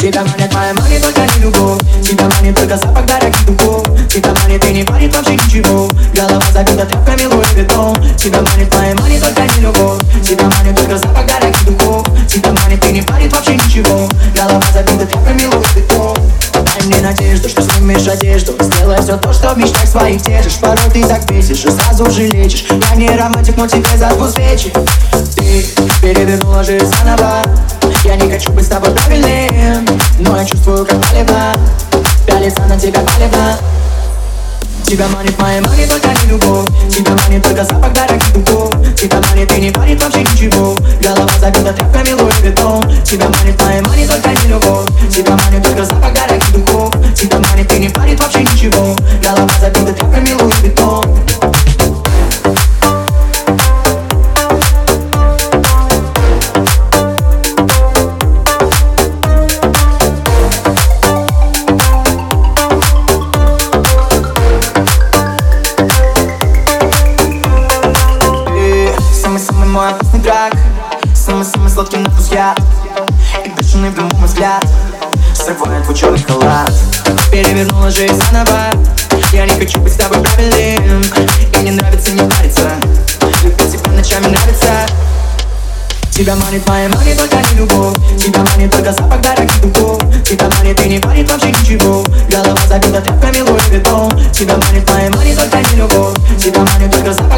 Тебя манит моя мани, только не любовь. Тебя манит только запах дорогих духов. Тебя манит и не парит вообще ничего. Голова забита тряпками, Луи Виттон. Тебя манит моя мани, только не любовь. Тебя манит только запах дорогих духов. Тебя манит и не парит вообще ничего. Голова забита тряпками, Луи Виттон. Дай мне надежду, что снимешь одежду. Сделай все то, что в мечтах своих держишь. Порой ты так бесишь и сразу же лечишь. Я не романтик, но тебе зажгу свечи. Ты перевернула жизнь заново. Я не хочу быть с тобой правильным, но я чувствую, как палево. Пялится на тебя палево. Тебя манит моя мани, только не любовь. Тебя манит только запах дорогих духов. Тебя манит и не парит вообще ничего. Голова забита тряпками, Луи Виттон. Тебя манит моя мани, только не любовь. Тебя манит только запах дорогих духов. Тебя манит и не парит вообще ничего. Голова забита тряпками, Луи Виттон. Мой опасный трак, самый-самый сладкий на вкус яд. И бешеный в дыму мой взгляд срывает твой черный халат. Перевернула жизнь заново. Я не хочу быть с тобой правильным. И не нравится не париться. Любить тебя ночами нравится. Тебя манит моя мани, только не любовь. Тебя манит только запах дорогих духов. Тебя манит и не парит вообще ничего. Голова забита тряпками, Луи Виттон. Тебя манит моя мани, только не любовь. Тебя манит только запах